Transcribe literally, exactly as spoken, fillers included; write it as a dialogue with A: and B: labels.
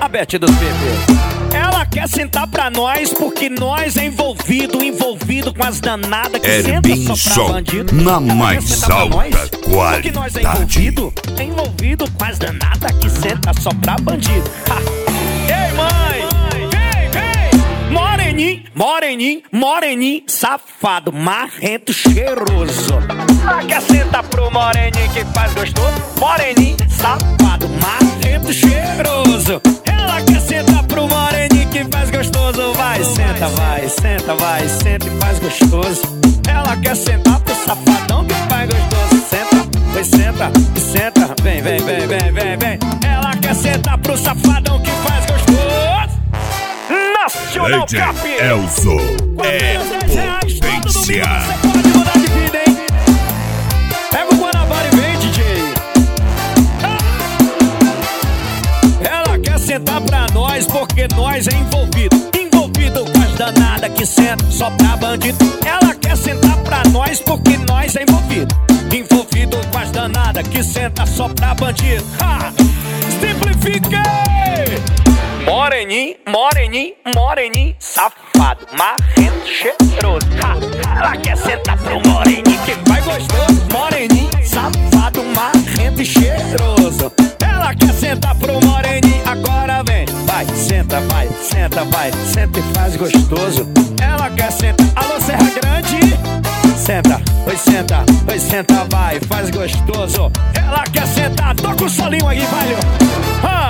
A: Beth dos bebês. Ela quer sentar pra nós porque nós é envolvido, envolvido com as danadas que
B: Herbin
A: senta só pra bandido.
B: Na
A: Ela
B: mais alta
A: nós,
B: qualidade.
A: porque nós é envolvido, é envolvido com as danadas que senta só pra bandido. Ha. Ei, mãe! Vem, vem! Moreninho, moreninho, moreninho, safado, marrento, cheiroso. Ela quer sentar pro moreninho que faz gostoso. Moreninho, safado, marrento, cheiroso. Ela quer sentar pro moreninho que faz gostoso. Vai, senta, vai, senta, vai, senta e faz gostoso. Ela quer sentar pro safadão que faz gostoso. Senta, vai, senta, e senta. Vem, vem, vem, vem, vem, vem. Ela quer sentar pro safadão que faz gostoso. Nacional
B: D J
A: Cap
B: Elzo é potência.
A: Você pode mudar de vida, hein? Pega o Guanabara e vem, D J. Ela quer sentar pra nós porque nós é envolvido. Envolvido com as danadas que senta só pra bandido. Ela quer sentar pra nós porque nós é envolvido. Envolvido com as danadas que senta só pra bandido. Ha! Simplifiquei! Moreninho, moreninho, moreninho, safado, marrento, cheiroso. Ha! Ela quer sentar pro moreninho que vai gostoso. Moreninho, safado, marrento e cheiroso. Ela quer sentar pro moreninho, agora vem. Vai, senta, vai, senta, vai, senta e faz gostoso. Ela quer sentar, alô Serra Grande. Senta, oi senta, oi senta, vai, faz gostoso. Ela quer sentar, toca o solinho aí, valeu. Ha!